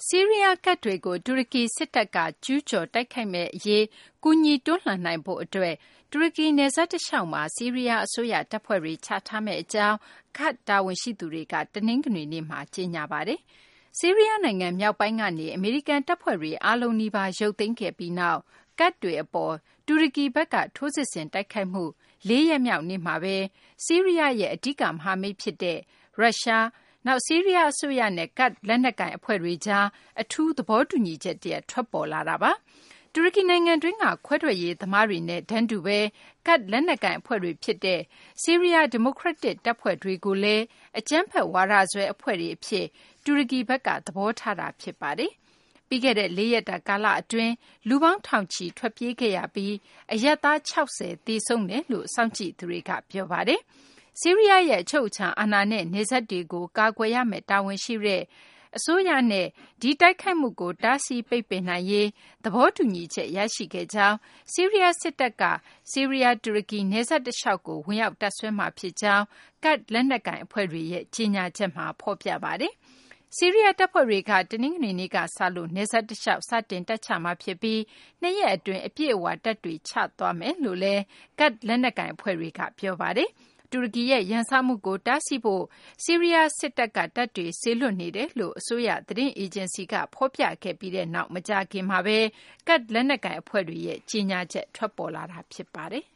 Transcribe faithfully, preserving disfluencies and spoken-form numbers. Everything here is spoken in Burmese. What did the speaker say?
ဆီးရီးယားကတ်တွေကိုတူရကီစစ်တပ်ကကျူးကျော်တိုက်ခိုက်မယ့်အရေးကူညီတွန်းလှန်နိုင်ဖို့အတွက်တူရကီနယ်စပ်တလျှောက်မှာဆီးရီးယားအစိုးရတပ်ဖွဲ့တွေချထားမယ့်အကြောင်းကာ့ဒ်တာဝန်ရှိသူတွေကတနင်္ဂနွေနေ့မှာကြေညာပါတယ်။ဆီးရီးယားနိုင်ငံမြောက်ပိုင်းကနေအမေရိကန်တပ်ဖွဲ့တွေအားလုံးနီးပါးရုပ်သိမ်းခဲ့ပြီးနောက်ကတ်တွေအပေါ်တူရကီဘက်ကထိုးစစ်ဆင်တိုက်ခိုက်မှုလေးရက်မြောက်နေ့မှာပဲဆီးရီးယားရဲ့အဓိကမဟာမိတ်ဖြစ်တဲ့ရုရှားနောက်ဆီးရီးယားအစိုးရနဲ့ကတ်လက်နက်ကိုင်အဖွဲ့တွေကြားအထူးသဘောတူညီချက်တရပ်ထွက်ပေါ်လာတာပါ။တူရကီနိုင်ငံတွင်းကခွဲထွက်ရေးသမားတွေနဲ့တန်းတူပဲကတ်လက်နက်ကိုင်အဖွဲ့တွေဖြစ်တဲ့ဆီးရီးယားဒီမိုကရက်တစ်တပ်ဖွဲ့တွေကိုလည်းအကြမ်းဖက်ဝါဒစွဲအဖွဲ့တွေအဖြစ်တူရကီဘက်ကသဘောထားတာဖြစ်ပါတယ်။ပြီးခဲ့တဲ့လေးရက်တာကာလအတွင်းလူပေါင်းထောင်ချီထွက်ပြေးခဲ့ရပြီးအရပ်သား၆၀သေဆုံးတယ်လို့စောင့်ကြည့်သူတွေကပြောပါတယ်။ဆီးရီးယားရဲ့အချုပ်အခြာအာဏာနဲ့နယ်စပ်တွေကိုကာကွယ်ရမယ့်တာဝန်ရှိတဲ့အစိုးရနဲ့ဒီတိုက်ခိုက်မှုကိုတားဆီးပိတ်ပင်နိုင်ရေးသဘောတူညီချက်ရရှိခဲ့ကြောင်းဆီးရီးယားစစ်တပ်ကဆီးရီးယားတူရကီနယ်စပ်တလျှောက်ကိုဝင်ရောက်တပ်ဆွဲမှာဖြစ်ကြောင်းကတ်လက်နက်ကိုင်အဖွဲ့တွေရဲ့ကြေညာချက်မှာဖော်ပြပါတယ်။ဆီးရီးယားတပ်ဖွဲ့တွေကတနင်္ဂနွေနေ့ကစလို့နယ်စပ်တလျှောက်စတင်တပ်ချမှာဖြစ်ပြီးနှစ်ရက်အတွင်းအပြည့်အဝတပ်တွေချသွားမယ်လို့လည်းကတ်လက်နက်ကိုင်အဖွဲ့တွေကပြောပါတယ်။တူရကီရဲ့ရန်စမှုကိုတားဆီးဖို့ဆီးရီးယားစစ်တပ်ကတပ်တွေစေလွှတ်နေတယ်လို့အစိုးရသတင်းအေဂျင်စီကဖော်ပြခဲ့ပြီးတဲ့နောက်မကြာခင်မှာပဲကတ်လက်နက်ကိုင်အဖွဲ့တွေရဲ့ကြေညာချက်ထွက်ပေါ်လာတာဖြစ်ပါတယ်